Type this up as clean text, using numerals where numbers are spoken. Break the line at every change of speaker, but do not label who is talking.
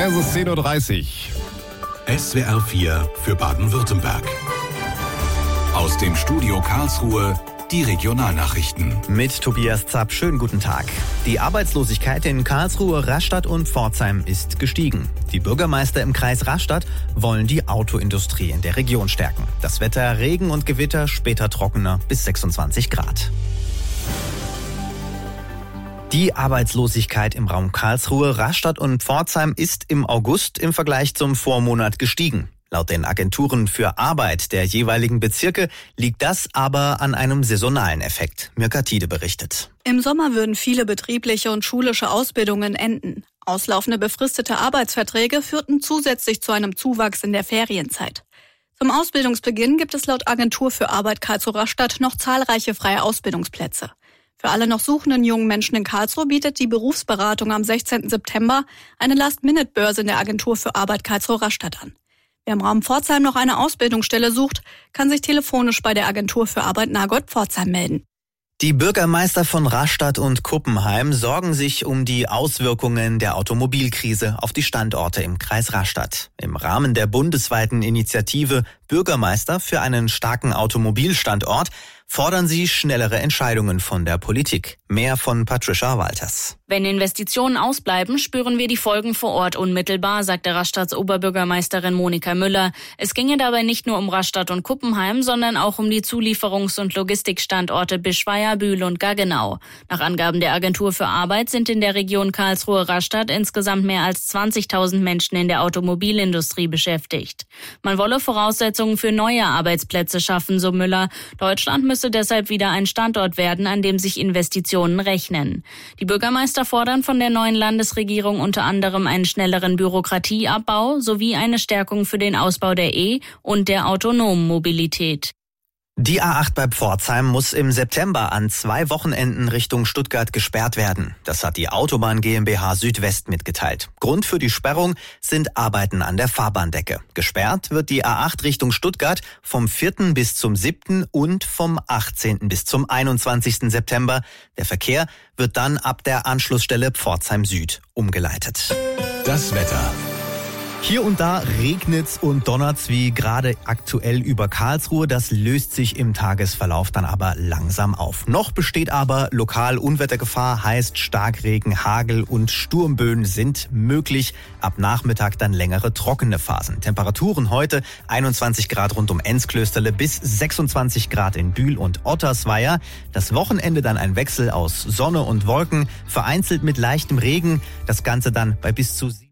Es ist 10:30 Uhr.
SWR 4 für Baden-Württemberg. Aus dem Studio Karlsruhe die Regionalnachrichten.
Mit Tobias Zapp, schönen guten Tag. Die Arbeitslosigkeit in Karlsruhe, Rastatt und Pforzheim ist gestiegen. Die Bürgermeister im Kreis Rastatt wollen die Autoindustrie in der Region stärken. Das Wetter, Regen und Gewitter, später trockener bis 26 Grad. Die Arbeitslosigkeit im Raum Karlsruhe, Rastatt und Pforzheim ist im August im Vergleich zum Vormonat gestiegen. Laut den Agenturen für Arbeit der jeweiligen Bezirke liegt das aber an einem saisonalen Effekt. Mirka Tiede berichtet.
Im Sommer würden viele betriebliche und schulische Ausbildungen enden. Auslaufende befristete Arbeitsverträge führten zusätzlich zu einem Zuwachs in der Ferienzeit. Zum Ausbildungsbeginn gibt es laut Agentur für Arbeit Karlsruhe-Rastatt noch zahlreiche freie Ausbildungsplätze. Für alle noch suchenden jungen Menschen in Karlsruhe bietet die Berufsberatung am 16. September eine Last-Minute-Börse in der Agentur für Arbeit Karlsruhe-Rastatt an. Wer im Raum Pforzheim noch eine Ausbildungsstelle sucht, kann sich telefonisch bei der Agentur für Arbeit Nagold Pforzheim melden.
Die Bürgermeister von Rastatt und Kuppenheim sorgen sich um die Auswirkungen der Automobilkrise auf die Standorte im Kreis Rastatt. Im Rahmen der bundesweiten Initiative Bürgermeister für einen starken Automobilstandort fordern sie schnellere Entscheidungen von der Politik. Mehr von Patricia Walters.
Wenn Investitionen ausbleiben, spüren wir die Folgen vor Ort unmittelbar, sagte Rastatts Oberbürgermeisterin Monika Müller. Es ginge dabei nicht nur um Rastatt und Kuppenheim, sondern auch um die Zulieferungs- und Logistikstandorte Bischweier, Bühl und Gaggenau. Nach Angaben der Agentur für Arbeit sind in der Region Karlsruhe-Rastatt insgesamt mehr als 20.000 Menschen in der Automobilindustrie beschäftigt. Man wolle Voraussetzungen für neue Arbeitsplätze schaffen, so Müller. Deutschland müsse deshalb wieder ein Standort werden, an dem sich Investitionen rechnen. Die Bürgermeister fordern von der neuen Landesregierung unter anderem einen schnelleren Bürokratieabbau sowie eine Stärkung für den Ausbau der und der autonomen Mobilität.
Die A8 bei Pforzheim muss im September an 2 Wochenenden Richtung Stuttgart gesperrt werden. Das hat die Autobahn GmbH Südwest mitgeteilt. Grund für die Sperrung sind Arbeiten an der Fahrbahndecke. Gesperrt wird die A8 Richtung Stuttgart vom 4. bis zum 7. und vom 18. bis zum 21. September. Der Verkehr wird dann ab der Anschlussstelle Pforzheim Süd umgeleitet.
Das Wetter.
Hier und da regnet's und donnert's wie gerade aktuell über Karlsruhe. Das löst sich im Tagesverlauf dann aber langsam auf. Noch besteht aber lokal Unwettergefahr, heißt Starkregen, Hagel und Sturmböen sind möglich. Ab Nachmittag dann längere trockene Phasen. Temperaturen heute 21 Grad rund um Enzklösterle bis 26 Grad in Bühl und Ottersweier. Das Wochenende dann ein Wechsel aus Sonne und Wolken, vereinzelt mit leichtem Regen. Das Ganze dann bei bis zu